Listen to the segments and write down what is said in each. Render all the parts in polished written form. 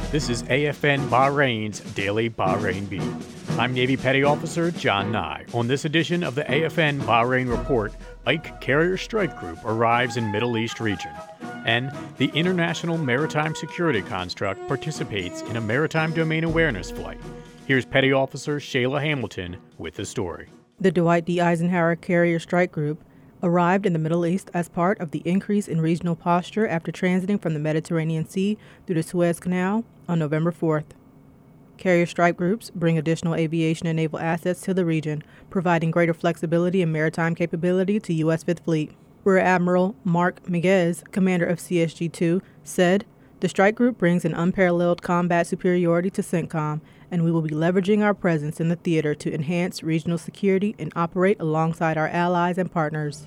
This is AFN Bahrain's Daily Bahrain Beat. I'm Navy Petty Officer John Nye. On this edition of the AFN Bahrain Report, Ike Carrier Strike Group arrives in Middle East region. And the International Maritime Security Construct participates in a maritime domain awareness flight. Here's Petty Officer Shayla Hamilton with the story. The Dwight D. Eisenhower Carrier Strike Group arrived in the Middle East as part of the increase in regional posture after transiting from the Mediterranean Sea through the Suez Canal on November 4th. Carrier strike groups bring additional aviation and naval assets to the region, providing greater flexibility and maritime capability to U.S. Fifth Fleet. Rear Admiral Mark Miguez, commander of CSG-2, said, "The strike group brings an unparalleled combat superiority to CENTCOM, and we will be leveraging our presence in the theater to enhance regional security and operate alongside our allies and partners."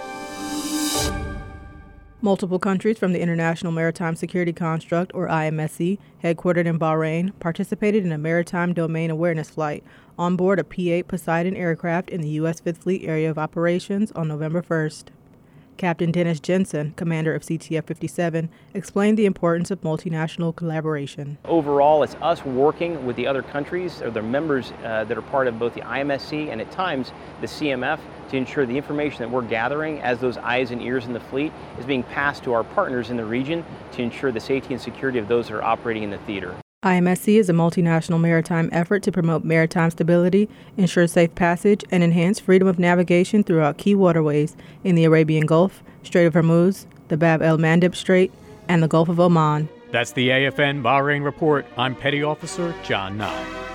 Multiple countries from the International Maritime Security Construct, or IMSC, headquartered in Bahrain, participated in a maritime domain awareness flight on board a P-8 Poseidon aircraft in the U.S. Fifth Fleet area of operations on November 1st. Captain Dennis Jensen, commander of CTF-57, explained the importance of multinational collaboration. Overall, it's us working with the other countries, or the members that are part of both the IMSC and at times the CMF, to ensure the information that we're gathering as those eyes and ears in the fleet is being passed to our partners in the region to ensure the safety and security of those that are operating in the theater. IMSC is a multinational maritime effort to promote maritime stability, ensure safe passage, and enhance freedom of navigation throughout key waterways in the Arabian Gulf, Strait of Hormuz, the Bab el-Mandeb Strait, and the Gulf of Oman. That's the AFN Bahrain Report. I'm Petty Officer John Nye.